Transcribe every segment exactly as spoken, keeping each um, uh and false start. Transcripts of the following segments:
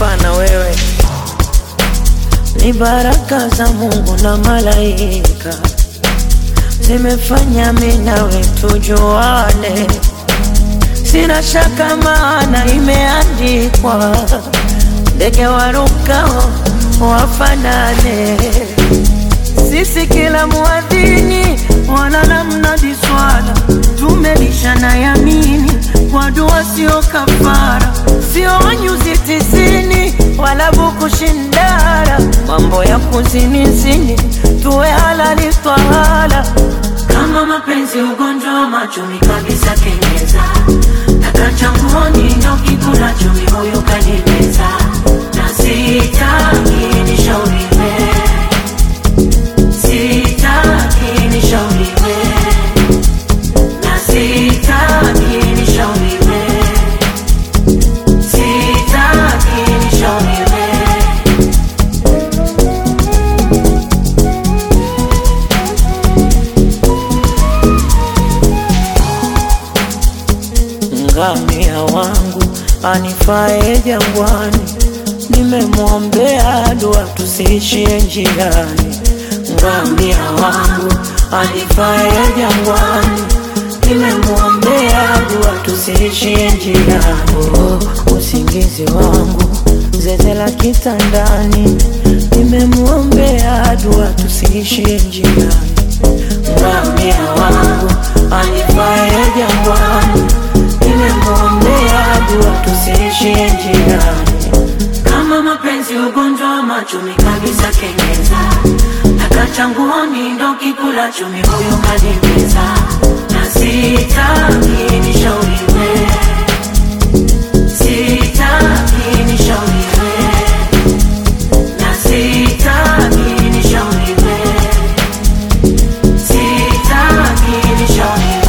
kufa na wewe. Ni baraka za Mungu na malaika zimefanya mimi nawe tujuane. Sina shaka maana imeandikwa, ndege warukao wafanane. Sisi kila muadhini wala namna diswala, tumelishana yamini kwa dua sio kafara. Sio nyuzi tisini wala buku shindara, mambo ya kuzini zini tuwe halali twahala. Kama mapenzi ugonjwa machumi kabisa kenyeza, taka changuoni ndo kikula chumi huyu kanimeza. Na sitaki nishauriwe, sitaki nishauriwe, na sitaki nishauriwe, sitaki nishauriwe. Ngamia wangu anifae jangwani, nimemwombea dua tusiishie njiani. Ngamia wangu anifae jangwani, nimemwombea dua tusiishie njiani. Oh, usingizi wangu zeze la kitandani, nimemwombea dua tusiishie njiani. Ngamia wangu anifae jangwani, nimemwombea dua tusiishie njiani. Kama mapenzi ugonjwa machumi kabisa kenyeza, taka changuoni ndo kikula chumi huyu kanimeza. Na sitaki nishauriwe, sitaki nishauriwe, na sitaki nishauriwe, sitaki nishauriwe.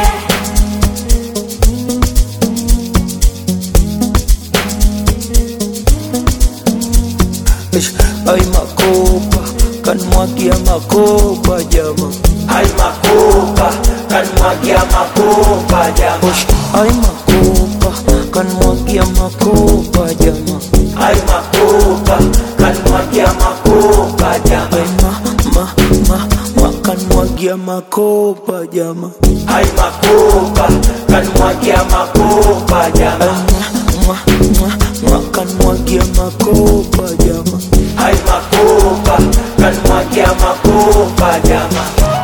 Ay makopa, kan mwagia makopa jama. Ay makopa, kan mwagia makopa jama. Ay makopa, kan mwagia makopa jama. Ay makopa, kan mwagia makopa jama. Ay ma, ma, ma, ma, kan mwagia makopa jama. Ay makopa, kan mwagia makopa jama. Ay ma, ma, ma, kan mwagia makopa jama. Ay makopa, kan mwagia makopa jama.